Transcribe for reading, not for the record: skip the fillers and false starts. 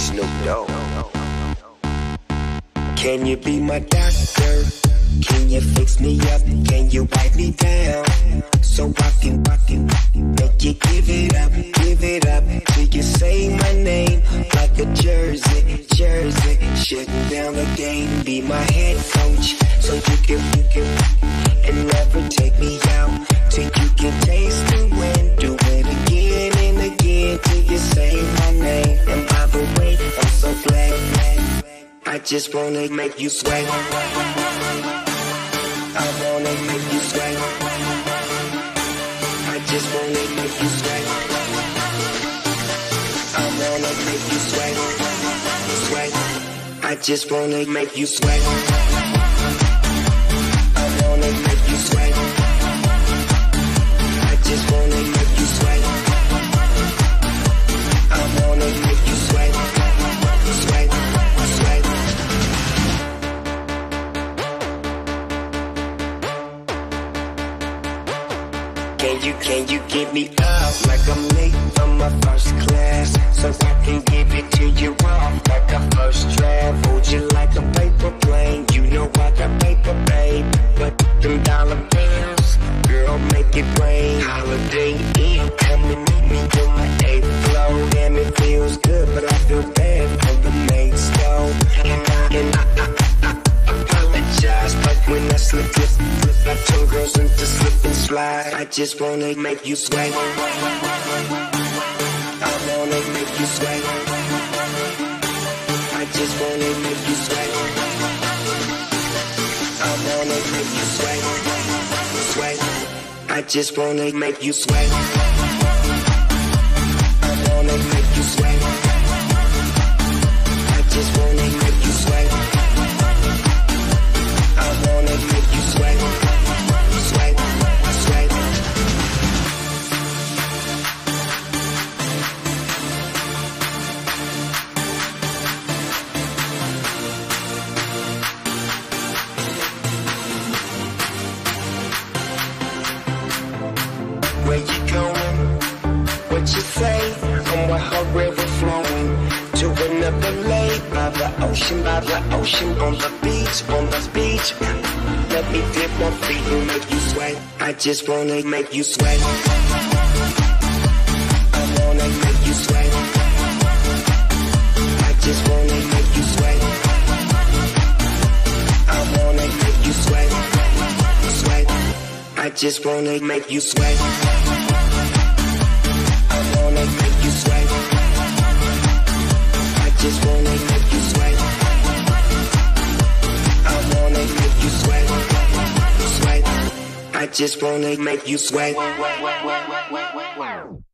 Snoop Dogg. Can you be my doctor? Can you fix me up? Can you wipe me down? So I can make you give it up till you say my name like a jersey. Shutting down the game, be my head coach, so you can and never take me out till you can taste the wind. Do it again and again till you say my name. And by the way, I'm so glad. I just wanna make you sweat. I wanna make you sweat. I just wanna make you sweat. I wanna make you sweat. Sweat. I just wanna make you sweat. I wanna make you sweat. I just wanna make you sweat. I wanna make you sweat. Sweat. Sweat. Can you give me up like I'm late from my first class, so I can give it to you off like a first draft? Hold you like a paper plane, you know I got paper, babe. But them dollar bills, girl, make it rain. Holiday Inn, come and meet me on my 8th floor. Damn, it feels good, but I feel bad for the maid's though. And I apologize, but when I slip, I turn girls into slip and slide. I just wanna make you sweat. I wanna make you sweat. I just wanna make you sweat. I wanna make you sweat. Sweat. I just wanna make you sweat. I wanna make you sweat. I just wanna make you sweat. I wanna make you sweat. Sweat. Sweat. Where you going? What you say? I'm with her river flowing to another lake by the ocean, on the beach. Let me dip my feet and make you sweat. I just wanna make you sweat. I wanna make you sweat. I just wanna make you sweat. I wanna make you sweat. Sweat. I just wanna make you sweat. I wanna make you sweat. I just wanna make you sweat. I wanna make you sweat. Sweat. I just wanna make you sweat.